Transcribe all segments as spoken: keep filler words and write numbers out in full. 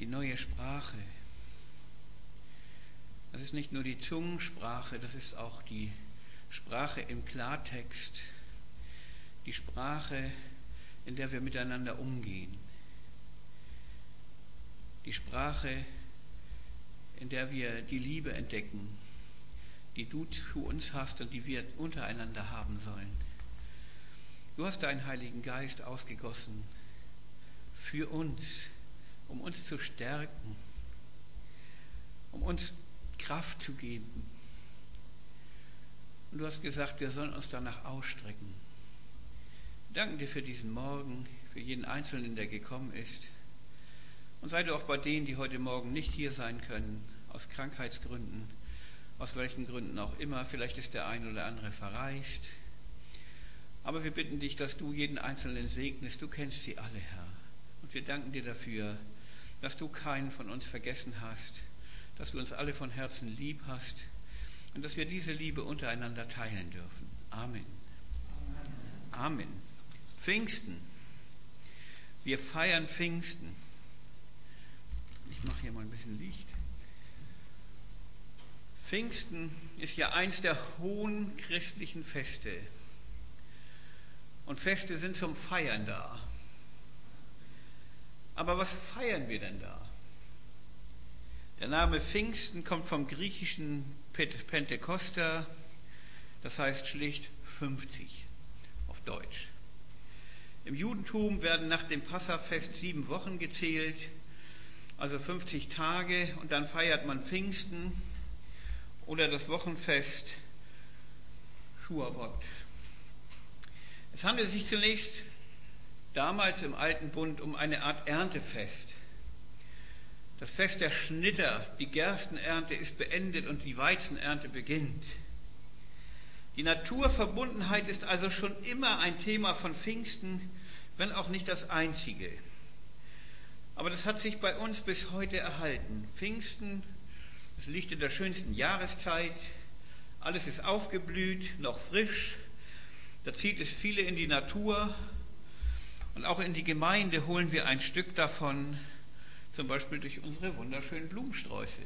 neue Sprache. Das ist nicht nur die Zungensprache, das ist auch die Sprache im Klartext, die Sprache, in der wir miteinander umgehen, die Sprache, in der wir die Liebe entdecken, die du zu uns hast und die wir untereinander haben sollen. Du hast deinen Heiligen Geist ausgegossen für uns, um uns zu stärken, um uns Kraft zu geben. Und du hast gesagt, wir sollen uns danach ausstrecken. Wir danken dir für diesen Morgen, für jeden Einzelnen, der gekommen ist. Und sei du auch bei denen, die heute Morgen nicht hier sein können, aus Krankheitsgründen, aus welchen Gründen auch immer. Vielleicht ist der ein oder andere verreist. Aber wir bitten dich, dass du jeden Einzelnen segnest. Du kennst sie alle, Herr. Und wir danken dir dafür, dass du keinen von uns vergessen hast, dass du uns alle von Herzen lieb hast und dass wir diese Liebe untereinander teilen dürfen. Amen. Amen. Amen. Pfingsten. Wir feiern Pfingsten. Ich mache hier mal ein bisschen Licht. Pfingsten ist ja eins der hohen christlichen Feste. Und Feste sind zum Feiern da. Aber was feiern wir denn da? Der Name Pfingsten kommt vom griechischen Pentekosta, das heißt schlicht fünfzig auf Deutsch. Im Judentum werden nach dem Passafest sieben Wochen gezählt, also fünfzig Tage, und dann feiert man Pfingsten oder das Wochenfest Schuavot. Es handelt sich zunächst damals im Alten Bund um eine Art Erntefest. Das Fest der Schnitter, die Gerstenernte ist beendet und die Weizenernte beginnt. Die Naturverbundenheit ist also schon immer ein Thema von Pfingsten, wenn auch nicht das einzige. Aber das hat sich bei uns bis heute erhalten. Pfingsten, es liegt in der schönsten Jahreszeit, alles ist aufgeblüht, noch frisch, da zieht es viele in die Natur und auch in die Gemeinde holen wir ein Stück davon, zum Beispiel durch unsere wunderschönen Blumensträuße.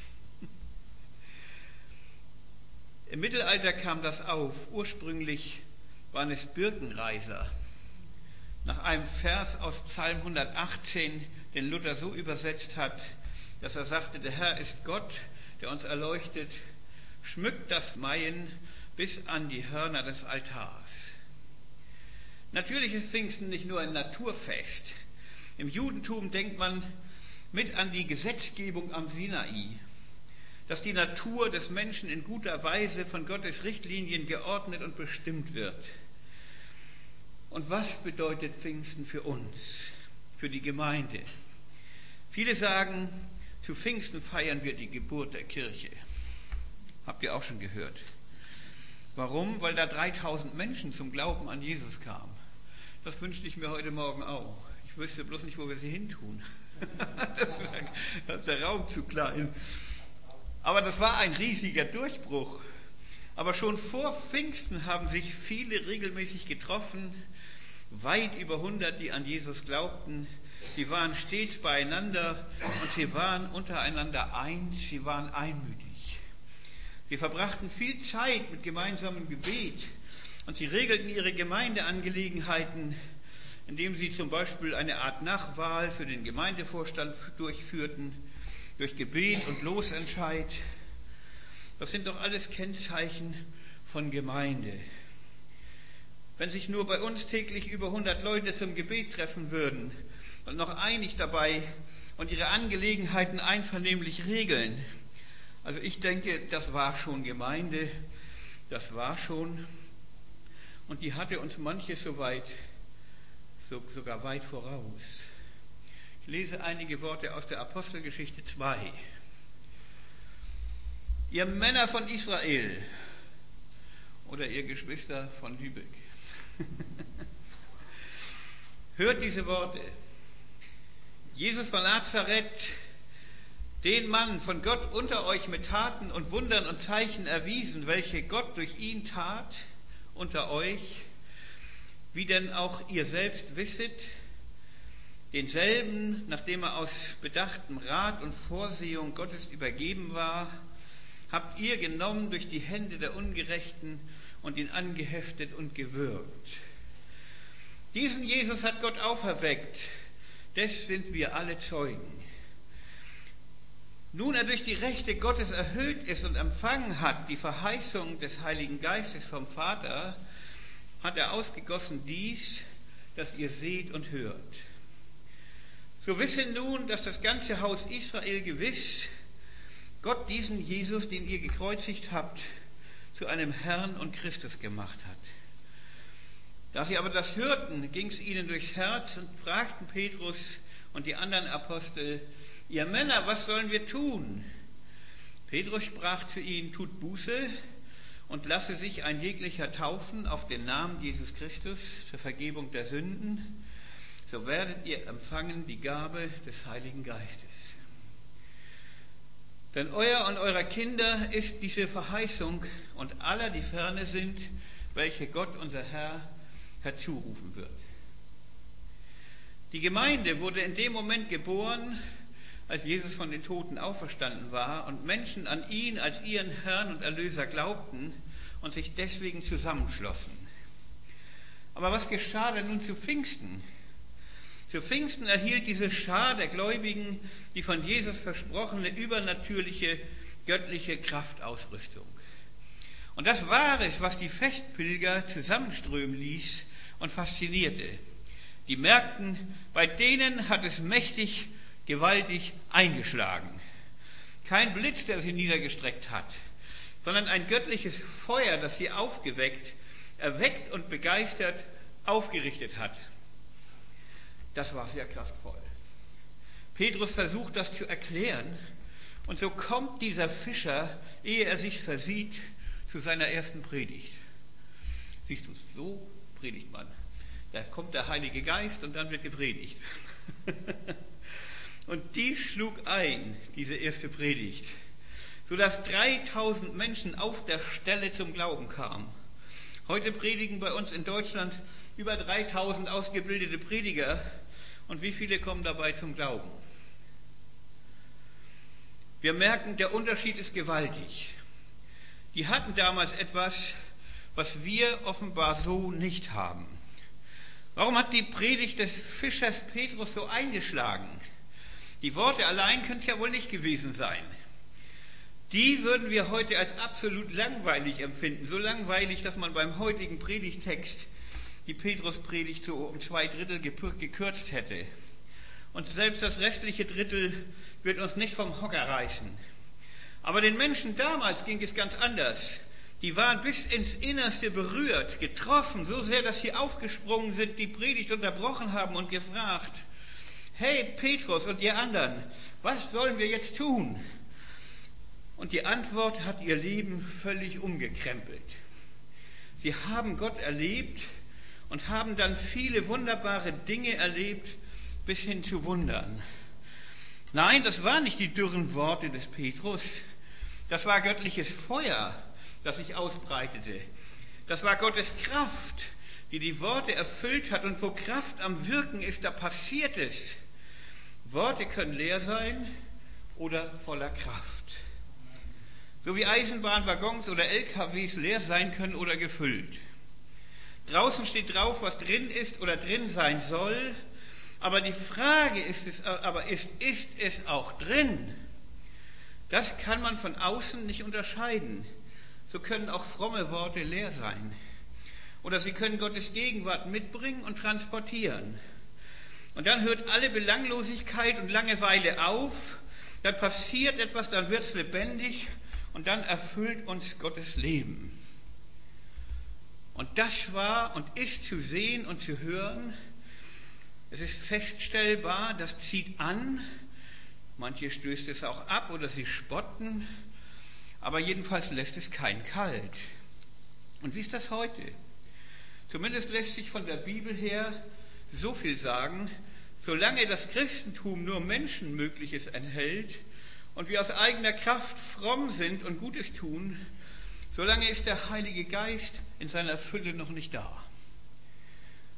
Im Mittelalter kam das auf. Ursprünglich waren es Birkenreiser. Nach einem Vers aus Psalm hundertachtzehn, den Luther so übersetzt hat, dass er sagte, der Herr ist Gott, der uns erleuchtet, schmückt das Maien bis an die Hörner des Altars. Natürlich ist Pfingsten nicht nur ein Naturfest. Im Judentum denkt man mit an die Gesetzgebung am Sinai, dass die Natur des Menschen in guter Weise von Gottes Richtlinien geordnet und bestimmt wird. Und was bedeutet Pfingsten für uns, für die Gemeinde? Viele sagen, zu Pfingsten feiern wir die Geburt der Kirche. Habt ihr auch schon gehört. Warum? Weil da dreitausend Menschen zum Glauben an Jesus kamen. Das wünschte ich mir heute Morgen auch. Ich wüsste bloß nicht, wo wir sie hintun. Das ist, das ist der Raum zu klein. Aber das war ein riesiger Durchbruch. Aber schon vor Pfingsten haben sich viele regelmäßig getroffen, weit über hundert, die an Jesus glaubten. Sie waren stets beieinander und sie waren untereinander eins, sie waren einmütig. Sie verbrachten viel Zeit mit gemeinsamem Gebet und sie regelten ihre Gemeindeangelegenheiten, indem sie zum Beispiel eine Art Nachwahl für den Gemeindevorstand durchführten, durch Gebet und Losentscheid. Das sind doch alles Kennzeichen von Gemeinde. Wenn sich nur bei uns täglich über hundert Leute zum Gebet treffen würden und noch einig dabei und ihre Angelegenheiten einvernehmlich regeln, also ich denke, das war schon Gemeinde, das war schon, und die hatte uns manches so weit, so, sogar weit voraus. Ich lese einige Worte aus der Apostelgeschichte zwei. Ihr Männer von Israel oder ihr Geschwister von Lübeck, hört diese Worte. Jesus von Nazareth, den Mann von Gott unter euch mit Taten und Wundern und Zeichen erwiesen, welche Gott durch ihn tat unter euch, wie denn auch ihr selbst wisset, denselben, nachdem er aus bedachtem Rat und Vorsehung Gottes übergeben war, habt ihr genommen durch die Hände der Ungerechten und ihn angeheftet und gewürgt. Diesen Jesus hat Gott auferweckt, des sind wir alle Zeugen. Nun er durch die Rechte Gottes erhöht ist und empfangen hat die Verheißung des Heiligen Geistes vom Vater, hat er ausgegossen dies, dass ihr seht und hört. So wisse nun, dass das ganze Haus Israel gewiss Gott diesen Jesus, den ihr gekreuzigt habt, zu einem Herrn und Christus gemacht hat. Da sie aber das hörten, ging es ihnen durchs Herz und fragten Petrus und die anderen Apostel: Ihr Männer, was sollen wir tun? Petrus sprach zu ihnen: Tut Buße und lasse sich ein jeglicher taufen auf den Namen Jesus Christus zur Vergebung der Sünden, so werdet ihr empfangen die Gabe des Heiligen Geistes. Denn euer und eurer Kinder ist diese Verheißung und aller, die ferne sind, welche Gott, unser Herr, herzurufen wird. Die Gemeinde wurde in dem Moment geboren, als Jesus von den Toten auferstanden war und Menschen an ihn als ihren Herrn und Erlöser glaubten und sich deswegen zusammenschlossen. Aber was geschah denn nun zu Pfingsten? Zu Pfingsten erhielt diese Schar der Gläubigen die von Jesus versprochene übernatürliche, göttliche Kraftausrüstung. Und das war es, was die Festpilger zusammenströmen ließ und faszinierte. Die merkten, bei denen hat es mächtig, gewaltig eingeschlagen. Kein Blitz, der sie niedergestreckt hat, sondern ein göttliches Feuer, das sie aufgeweckt, erweckt und begeistert aufgerichtet hat. Das war sehr kraftvoll. Petrus versucht das zu erklären und so kommt dieser Fischer, ehe er sich versieht, zu seiner ersten Predigt. Siehst du, so predigt man. Da kommt der Heilige Geist und dann wird gepredigt. Und die schlug ein, diese erste Predigt, sodass dreitausend Menschen auf der Stelle zum Glauben kamen. Heute predigen bei uns in Deutschland über dreitausend ausgebildete Prediger. Und wie viele kommen dabei zum Glauben? Wir merken, der Unterschied ist gewaltig. Die hatten damals etwas, was wir offenbar so nicht haben. Warum hat die Predigt des Fischers Petrus so eingeschlagen? Die Worte allein können es ja wohl nicht gewesen sein. Die würden wir heute als absolut langweilig empfinden. So langweilig, dass man beim heutigen Predigtext die Petruspredigt so um zwei Drittel gekürzt hätte. Und selbst das restliche Drittel wird uns nicht vom Hocker reißen. Aber den Menschen damals ging es ganz anders. Die waren bis ins Innerste berührt, getroffen, so sehr, dass sie aufgesprungen sind, die Predigt unterbrochen haben und gefragt: Hey Petrus und ihr anderen, was sollen wir jetzt tun? Und die Antwort hat ihr Leben völlig umgekrempelt. Sie haben Gott erlebt und haben dann viele wunderbare Dinge erlebt, bis hin zu Wundern. Nein, das waren nicht die dürren Worte des Petrus. Das war göttliches Feuer, das sich ausbreitete. Das war Gottes Kraft, die die Worte erfüllt hat. Und wo Kraft am Wirken ist, da passiert es. Worte können leer sein oder voller Kraft. So wie Eisenbahnwaggons oder L K Ws leer sein können oder gefüllt. Draußen steht drauf, was drin ist oder drin sein soll. Aber die Frage ist es, aber ist, ist es auch drin? Das kann man von außen nicht unterscheiden. So können auch fromme Worte leer sein. Oder sie können Gottes Gegenwart mitbringen und transportieren. Und dann hört alle Belanglosigkeit und Langeweile auf. Dann passiert etwas, dann wird es lebendig und dann erfüllt uns Gottes Leben. Und das war und ist zu sehen und zu hören. Es ist feststellbar, das zieht an. Manche stößt es auch ab oder sie spotten. Aber jedenfalls lässt es keinen kalt. Und wie ist das heute? Zumindest lässt sich von der Bibel her so viel sagen: Solange das Christentum nur Menschenmögliches enthält und wir aus eigener Kraft fromm sind und Gutes tun, solange ist der Heilige Geist in seiner Fülle noch nicht da.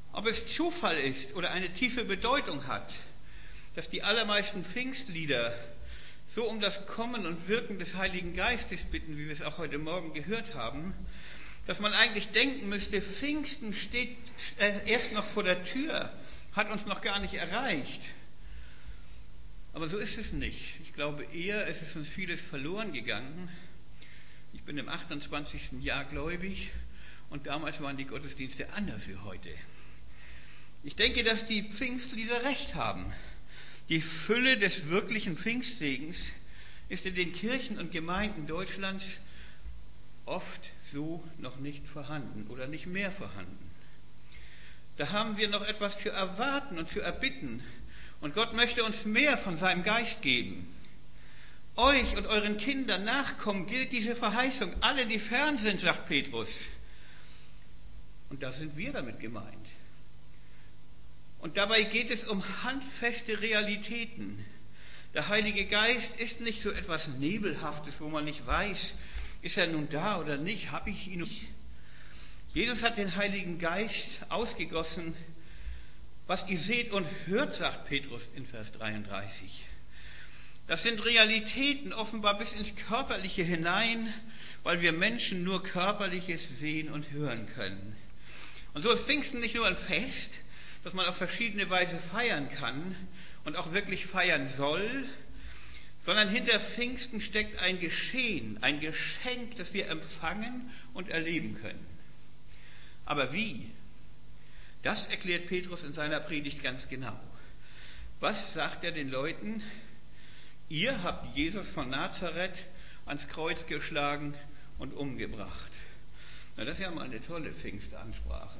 Ob es Zufall ist oder eine tiefe Bedeutung hat, dass die allermeisten Pfingstlieder so um das Kommen und Wirken des Heiligen Geistes bitten, wie wir es auch heute Morgen gehört haben, dass man eigentlich denken müsste, Pfingsten steht erst noch vor der Tür, hat uns noch gar nicht erreicht. Aber so ist es nicht. Ich glaube eher, es ist uns vieles verloren gegangen. Ich bin im achtundzwanzigsten Jahr gläubig und damals waren die Gottesdienste anders wie heute. Ich denke, dass die Pfingstlieder recht haben. Die Fülle des wirklichen Pfingstsegens ist in den Kirchen und Gemeinden Deutschlands oft so noch nicht vorhanden oder nicht mehr vorhanden. Da haben wir noch etwas zu erwarten und zu erbitten. Und Gott möchte uns mehr von seinem Geist geben. Euch und euren Kindern nachkommen gilt diese Verheißung. Alle, die fern sind, sagt Petrus. Und da sind wir damit gemeint. Und dabei geht es um handfeste Realitäten. Der Heilige Geist ist nicht so etwas Nebelhaftes, wo man nicht weiß, ist er nun da oder nicht, habe ich ihn nicht. Jesus hat den Heiligen Geist ausgegossen. Was ihr seht und hört, sagt Petrus in Vers dreiunddreißig. Das sind Realitäten offenbar bis ins Körperliche hinein, weil wir Menschen nur Körperliches sehen und hören können. Und so ist Pfingsten nicht nur ein Fest, das man auf verschiedene Weise feiern kann und auch wirklich feiern soll, sondern hinter Pfingsten steckt ein Geschehen, ein Geschenk, das wir empfangen und erleben können. Aber wie? Das erklärt Petrus in seiner Predigt ganz genau. Was sagt er den Leuten? Ihr habt Jesus von Nazareth ans Kreuz geschlagen und umgebracht. Na, das ist ja mal eine tolle Pfingstansprache.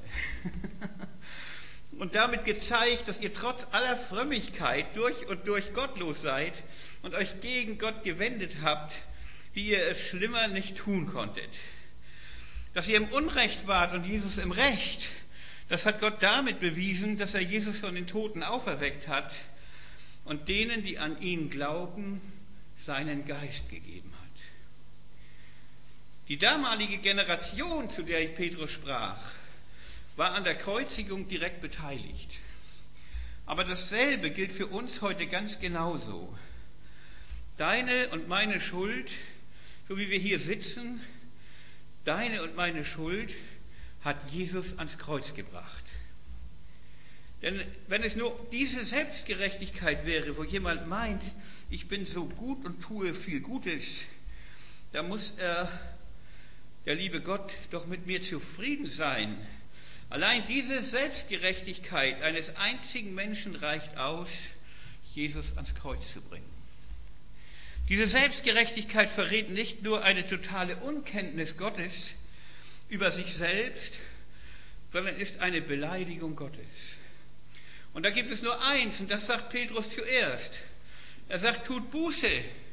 Und damit gezeigt, dass ihr trotz aller Frömmigkeit durch und durch gottlos seid und euch gegen Gott gewendet habt, wie ihr es schlimmer nicht tun konntet. Dass ihr im Unrecht wart und Jesus im Recht, das hat Gott damit bewiesen, dass er Jesus von den Toten auferweckt hat und denen, die an ihn glauben, seinen Geist gegeben hat. Die damalige Generation, zu der Petrus sprach, war an der Kreuzigung direkt beteiligt. Aber dasselbe gilt für uns heute ganz genauso. Deine und meine Schuld, so wie wir hier sitzen, deine und meine Schuld hat Jesus ans Kreuz gebracht. Denn wenn es nur diese Selbstgerechtigkeit wäre, wo jemand meint, ich bin so gut und tue viel Gutes, da muss er, der liebe Gott, doch mit mir zufrieden sein. Allein diese Selbstgerechtigkeit eines einzigen Menschen reicht aus, Jesus ans Kreuz zu bringen. Diese Selbstgerechtigkeit verrät nicht nur eine totale Unkenntnis Gottes über sich selbst, sondern ist eine Beleidigung Gottes. Und da gibt es nur eins, und das sagt Petrus zuerst. Er sagt, tut Buße,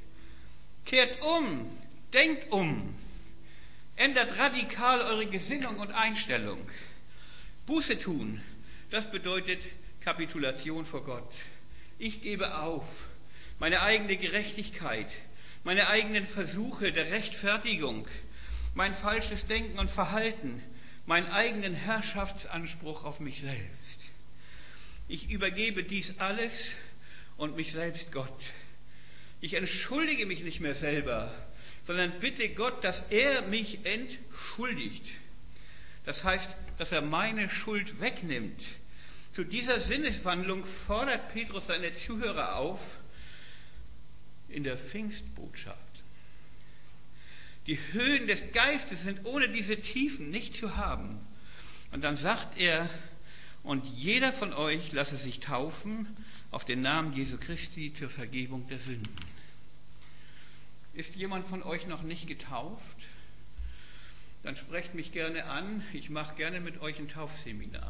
kehrt um, denkt um, ändert radikal eure Gesinnung und Einstellung. Buße tun, das bedeutet Kapitulation vor Gott. Ich gebe auf meine eigene Gerechtigkeit, meine eigenen Versuche der Rechtfertigung, mein falsches Denken und Verhalten, meinen eigenen Herrschaftsanspruch auf mich selbst. Ich übergebe dies alles und mich selbst Gott. Ich entschuldige mich nicht mehr selber, sondern bitte Gott, dass er mich entschuldigt. Das heißt, dass er meine Schuld wegnimmt. Zu dieser Sinneswandlung fordert Petrus seine Zuhörer auf in der Pfingstbotschaft. Die Höhen des Geistes sind ohne diese Tiefen nicht zu haben. Und dann sagt er, und jeder von euch lasse sich taufen auf den Namen Jesu Christi zur Vergebung der Sünden. Ist jemand von euch noch nicht getauft? Dann sprecht mich gerne an. Ich mache gerne mit euch ein Taufseminar.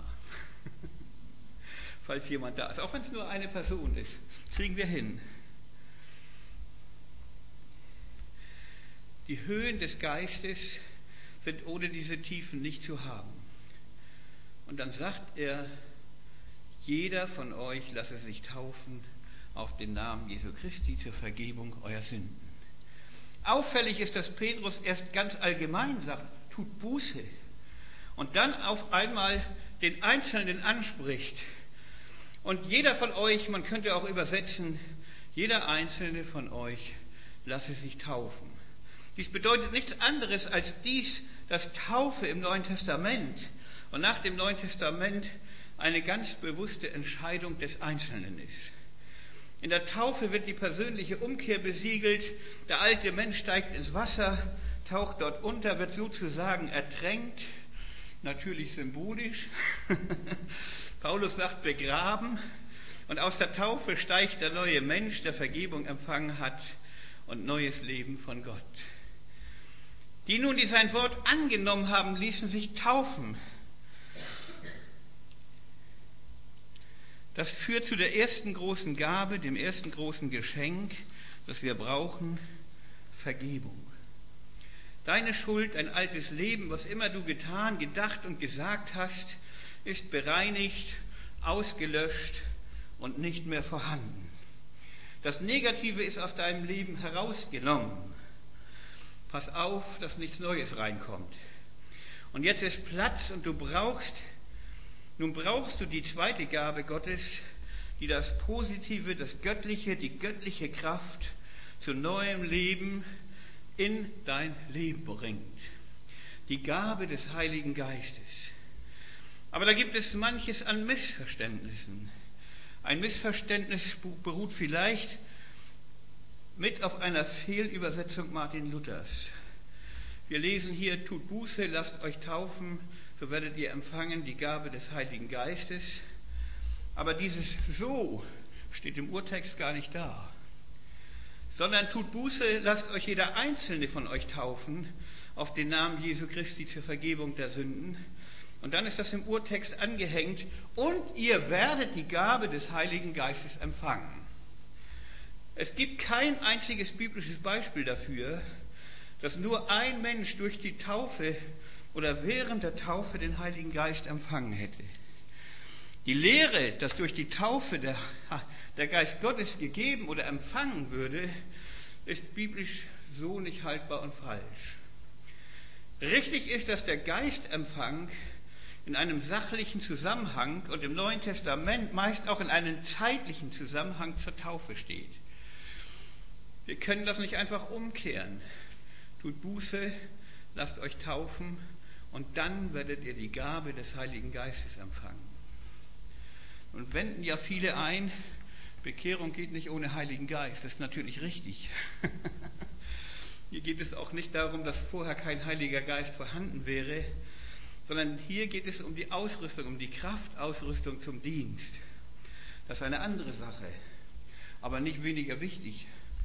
Falls jemand da ist. Auch wenn es nur eine Person ist. Kriegen wir hin. Die Höhen des Geistes sind ohne diese Tiefen nicht zu haben. Und dann sagt er, jeder von euch lasse sich taufen auf den Namen Jesu Christi zur Vergebung eurer Sünden. Auffällig ist, dass Petrus erst ganz allgemein sagt, tut Buße. Und dann auf einmal den Einzelnen anspricht. Und jeder von euch, man könnte auch übersetzen, jeder Einzelne von euch lasse sich taufen. Dies bedeutet nichts anderes als dies, dass Taufe im Neuen Testament und nach dem Neuen Testament eine ganz bewusste Entscheidung des Einzelnen ist. In der Taufe wird die persönliche Umkehr besiegelt, der alte Mensch steigt ins Wasser, taucht dort unter, wird sozusagen ertränkt, natürlich symbolisch. Paulus sagt begraben, und aus der Taufe steigt der neue Mensch, der Vergebung empfangen hat und neues Leben von Gott. Die nun, die sein Wort angenommen haben, ließen sich taufen. Das führt zu der ersten großen Gabe, dem ersten großen Geschenk, das wir brauchen, Vergebung. Deine Schuld, ein altes Leben, was immer du getan, gedacht und gesagt hast, ist bereinigt, ausgelöscht und nicht mehr vorhanden. Das Negative ist aus deinem Leben herausgenommen. Pass auf, dass nichts Neues reinkommt. Und jetzt ist Platz und du brauchst, nun brauchst du die zweite Gabe Gottes, die das Positive, das Göttliche, die göttliche Kraft zu neuem Leben in dein Leben bringt. Die Gabe des Heiligen Geistes. Aber da gibt es manches an Missverständnissen. Ein Missverständnis beruht vielleicht mit auf einer Fehlübersetzung Martin Luthers. Wir lesen hier, tut Buße, lasst euch taufen, so werdet ihr empfangen die Gabe des Heiligen Geistes. Aber dieses so steht im Urtext gar nicht da. Sondern tut Buße, lasst euch jeder Einzelne von euch taufen auf den Namen Jesu Christi zur Vergebung der Sünden. Und dann ist das im Urtext angehängt, und ihr werdet die Gabe des Heiligen Geistes empfangen. Es gibt kein einziges biblisches Beispiel dafür, dass nur ein Mensch durch die Taufe oder während der Taufe den Heiligen Geist empfangen hätte. Die Lehre, dass durch die Taufe der, der Geist Gottes gegeben oder empfangen würde, ist biblisch so nicht haltbar und falsch. Richtig ist, dass der Geistempfang in einem sachlichen Zusammenhang und im Neuen Testament meist auch in einem zeitlichen Zusammenhang zur Taufe steht. Wir können das nicht einfach umkehren. Tut Buße, lasst euch taufen und dann werdet ihr die Gabe des Heiligen Geistes empfangen. Und wenden ja viele ein, Bekehrung geht nicht ohne Heiligen Geist. Das ist natürlich richtig. Hier geht es auch nicht darum, dass vorher kein Heiliger Geist vorhanden wäre, sondern hier geht es um die Ausrüstung, um die Kraftausrüstung zum Dienst. Das ist eine andere Sache, aber nicht weniger wichtig.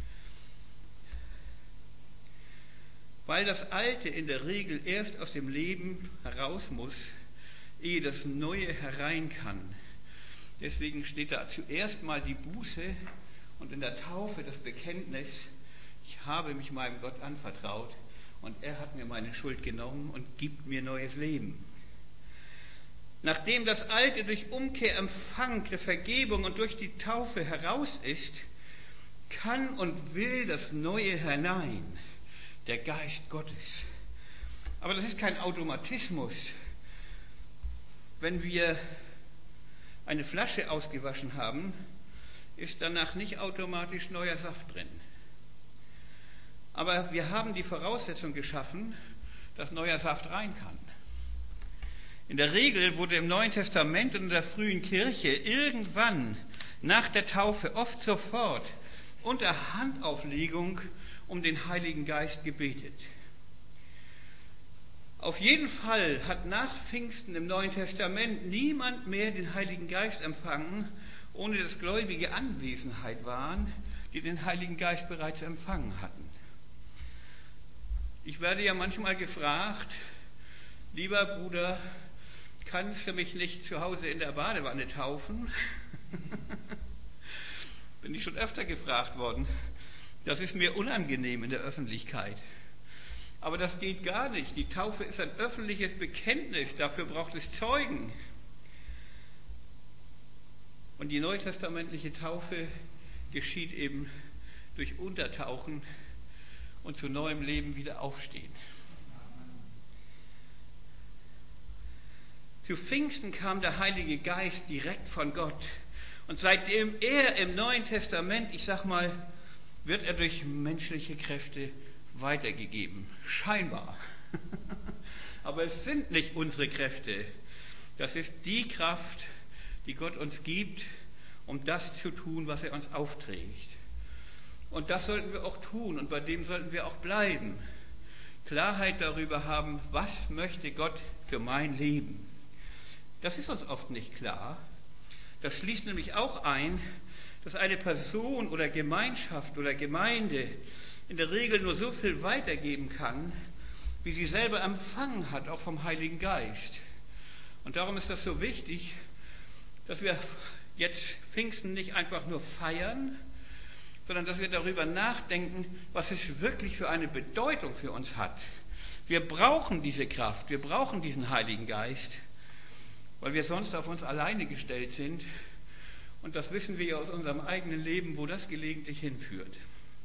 Weil das Alte in der Regel erst aus dem Leben heraus muss, ehe das Neue herein kann. Deswegen steht da zuerst mal die Buße und in der Taufe das Bekenntnis, ich habe mich meinem Gott anvertraut und er hat mir meine Schuld genommen und gibt mir neues Leben. Nachdem das Alte durch Umkehr, Empfang der Vergebung und durch die Taufe heraus ist, kann und will das Neue hinein, der Geist Gottes. Aber das ist kein Automatismus. Wenn wir eine Flasche ausgewaschen haben, ist danach nicht automatisch neuer Saft drin. Aber wir haben die Voraussetzung geschaffen, dass neuer Saft rein kann. In der Regel wurde im Neuen Testament und in der frühen Kirche irgendwann nach der Taufe, oft sofort, unter Handauflegung um den Heiligen Geist gebetet. Auf jeden Fall hat nach Pfingsten im Neuen Testament niemand mehr den Heiligen Geist empfangen, ohne dass Gläubige Anwesenheit waren, die den Heiligen Geist bereits empfangen hatten. Ich werde ja manchmal gefragt, lieber Bruder, kannst du mich nicht zu Hause in der Badewanne taufen? Bin ich schon öfter gefragt worden. Das ist mir unangenehm in der Öffentlichkeit. Aber das geht gar nicht. Die Taufe ist ein öffentliches Bekenntnis. Dafür braucht es Zeugen. Und die neutestamentliche Taufe geschieht eben durch Untertauchen und zu neuem Leben wieder aufstehen. Zu Pfingsten kam der Heilige Geist direkt von Gott. Und seitdem er im Neuen Testament, ich sag mal, wird er durch menschliche Kräfte weitergegeben. Scheinbar. Aber es sind nicht unsere Kräfte. Das ist die Kraft, die Gott uns gibt, um das zu tun, was er uns aufträgt. Und das sollten wir auch tun und bei dem sollten wir auch bleiben. Klarheit darüber haben, was möchte Gott für mein Leben. Das ist uns oft nicht klar. Das schließt nämlich auch ein, dass eine Person oder Gemeinschaft oder Gemeinde in der Regel nur so viel weitergeben kann, wie sie selber empfangen hat, auch vom Heiligen Geist. Und darum ist das so wichtig, dass wir jetzt Pfingsten nicht einfach nur feiern, sondern dass wir darüber nachdenken, was es wirklich für eine Bedeutung für uns hat. Wir brauchen diese Kraft, wir brauchen diesen Heiligen Geist, weil wir sonst auf uns alleine gestellt sind. Und das wissen wir ja aus unserem eigenen Leben, wo das gelegentlich hinführt.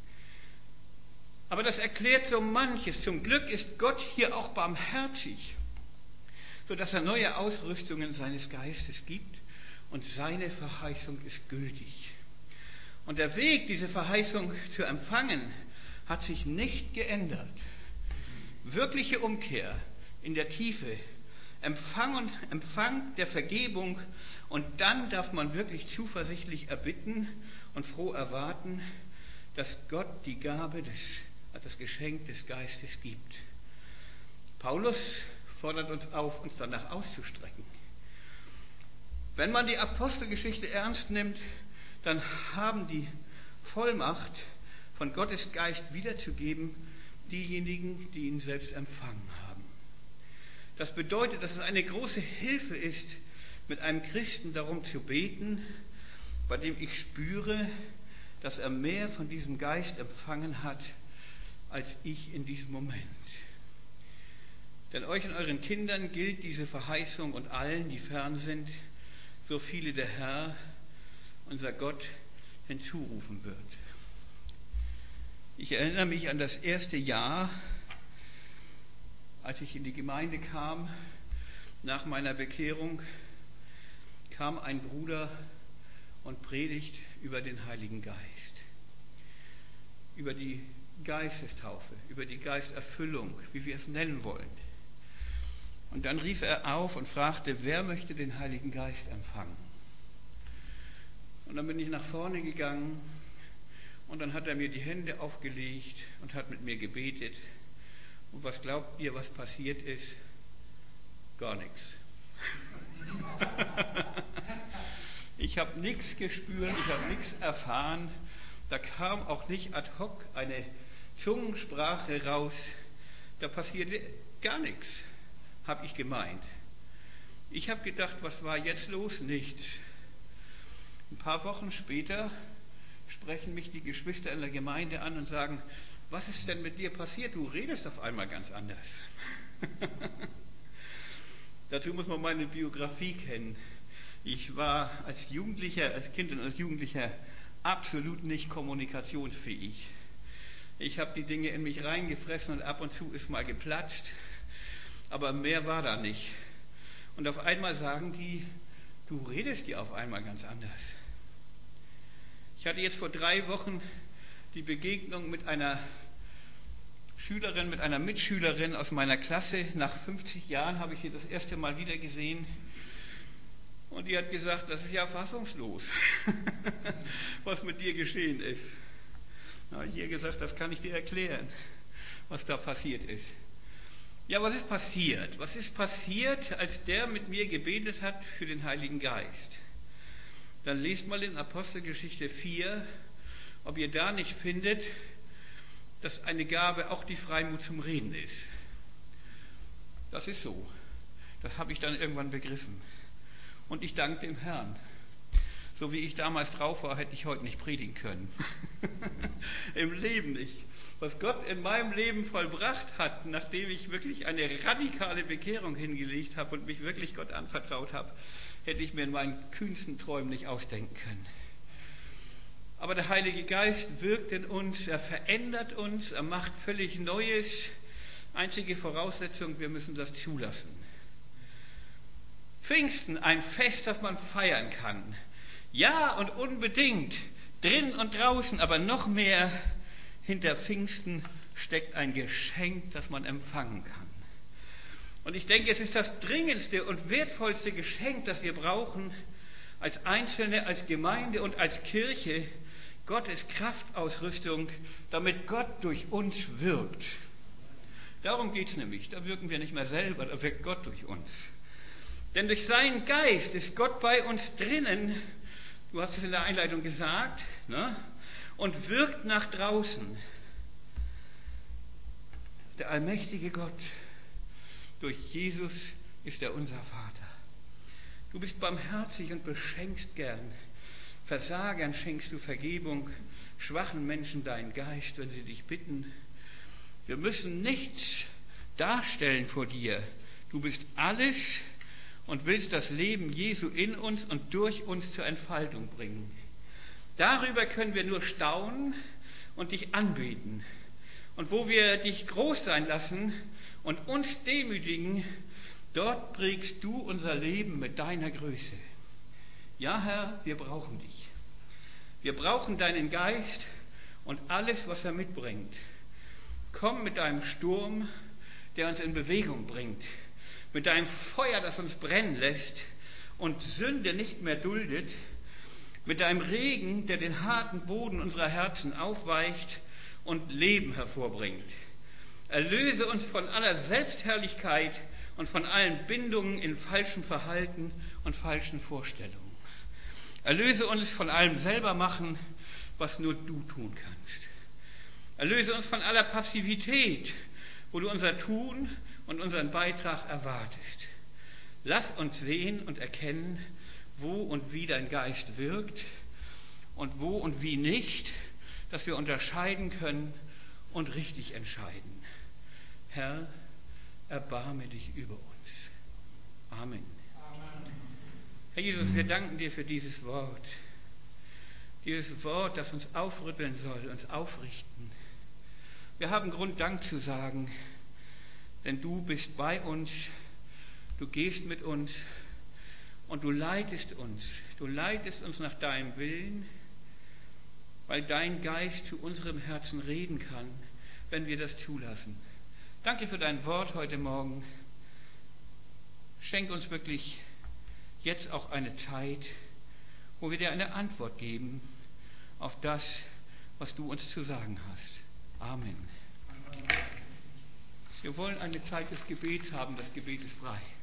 Aber das erklärt so manches. Zum Glück ist Gott hier auch barmherzig, sodass er neue Ausrüstungen seines Geistes gibt und seine Verheißung ist gültig. Und der Weg, diese Verheißung zu empfangen, hat sich nicht geändert. Wirkliche Umkehr in der Tiefe, Empfang und Empfang der Vergebung und dann darf man wirklich zuversichtlich erbitten und froh erwarten, dass Gott die Gabe, des, das Geschenk des Geistes gibt. Paulus fordert uns auf, uns danach auszustrecken. Wenn man die Apostelgeschichte ernst nimmt, dann haben die Vollmacht von Gottes Geist wiederzugeben diejenigen, die ihn selbst empfangen haben. Das bedeutet, dass es eine große Hilfe ist, mit einem Christen darum zu beten, bei dem ich spüre, dass er mehr von diesem Geist empfangen hat, als ich in diesem Moment. Denn euch und euren Kindern gilt diese Verheißung und allen, die fern sind, so viele der Herr, unser Gott, hinzurufen wird. Ich erinnere mich an das erste Jahr, als ich in die Gemeinde kam, nach meiner Bekehrung, kam ein Bruder und predigt über den Heiligen Geist, über die Geistestaufe, über die Geisterfüllung, wie wir es nennen wollen. Und dann rief er auf und fragte, wer möchte den Heiligen Geist empfangen? Und dann bin ich nach vorne gegangen und dann hat er mir die Hände aufgelegt und hat mit mir gebetet. Und was glaubt ihr, was passiert ist? Gar nichts. Ich habe nichts gespürt, ich habe nichts erfahren. Da kam auch nicht ad hoc eine Zungensprache raus. Da passierte gar nichts, habe ich gemeint. Ich habe gedacht, was war jetzt los? Nichts. Ein paar Wochen später sprechen mich die Geschwister in der Gemeinde an und sagen, was ist denn mit dir passiert? Du redest auf einmal ganz anders. Dazu muss man meine Biografie kennen. Ich war als Jugendlicher, als Kind und als Jugendlicher absolut nicht kommunikationsfähig. Ich habe die Dinge in mich reingefressen und ab und zu ist mal geplatzt, aber mehr war da nicht. Und auf einmal sagen die, du redest dir auf einmal ganz anders. Ich hatte jetzt vor drei Wochen die Begegnung mit einer Schülerin, mit einer Mitschülerin aus meiner Klasse. Nach fünfzig Jahren habe ich sie das erste Mal wieder gesehen. Und die hat gesagt, das ist ja fassungslos, was mit dir geschehen ist. Da habe ich ihr gesagt, das kann ich dir erklären, was da passiert ist. Ja, was ist passiert? Was ist passiert, als der mit mir gebetet hat für den Heiligen Geist? Dann lest mal in Apostelgeschichte vier, ob ihr da nicht findet, dass eine Gabe auch die Freimut zum Reden ist. Das ist so. Das habe ich dann irgendwann begriffen. Und ich danke dem Herrn. So wie ich damals drauf war, hätte ich heute nicht predigen können. Im Leben nicht. Was Gott in meinem Leben vollbracht hat, nachdem ich wirklich eine radikale Bekehrung hingelegt habe und mich wirklich Gott anvertraut habe, hätte ich mir in meinen kühnsten Träumen nicht ausdenken können. Aber der Heilige Geist wirkt in uns, er verändert uns, er macht völlig Neues. Einzige Voraussetzung, wir müssen das zulassen. Pfingsten, ein Fest, das man feiern kann. Ja, und unbedingt, drin und draußen, aber noch mehr, hinter Pfingsten steckt ein Geschenk, das man empfangen kann. Und ich denke, es ist das dringendste und wertvollste Geschenk, das wir brauchen, als Einzelne, als Gemeinde und als Kirche, Gottes Kraftausrüstung, damit Gott durch uns wirkt. Darum geht es nämlich. Da wirken wir nicht mehr selber, da wirkt Gott durch uns. Denn durch seinen Geist ist Gott bei uns drinnen, du hast es in der Einleitung gesagt, ne? Und wirkt nach draußen. Der allmächtige Gott, durch Jesus ist er unser Vater. Du bist barmherzig und beschenkst gern. Versagern schenkst du Vergebung, schwachen Menschen deinen Geist, wenn sie dich bitten. Wir müssen nichts darstellen vor dir. Du bist alles und willst das Leben Jesu in uns und durch uns zur Entfaltung bringen. Darüber können wir nur staunen und dich anbeten. Und wo wir dich groß sein lassen und uns demütigen, dort prägst du unser Leben mit deiner Größe. Ja, Herr, wir brauchen dich. Wir brauchen deinen Geist und alles, was er mitbringt. Komm mit deinem Sturm, der uns in Bewegung bringt, mit deinem Feuer, das uns brennen lässt und Sünde nicht mehr duldet, mit deinem Regen, der den harten Boden unserer Herzen aufweicht und Leben hervorbringt. Erlöse uns von aller Selbstherrlichkeit und von allen Bindungen in falschem Verhalten und falschen Vorstellungen. Erlöse uns von allem Selbermachen, was nur du tun kannst. Erlöse uns von aller Passivität, wo du unser Tun und unseren Beitrag erwartest. Lass uns sehen und erkennen, wo und wie dein Geist wirkt und wo und wie nicht, dass wir unterscheiden können und richtig entscheiden. Herr, erbarme dich über uns. Amen. Amen. Herr Jesus, wir danken dir für dieses Wort. Dieses Wort, das uns aufrütteln soll, uns aufrichten. Wir haben Grund, Dank zu sagen, denn du bist bei uns, du gehst mit uns und du leitest uns. Du leitest uns nach deinem Willen, weil dein Geist zu unserem Herzen reden kann, wenn wir das zulassen. Danke für dein Wort heute Morgen. Schenk uns wirklich jetzt auch eine Zeit, wo wir dir eine Antwort geben auf das, was du uns zu sagen hast. Amen. Wir wollen eine Zeit des Gebets haben. Das Gebet ist frei.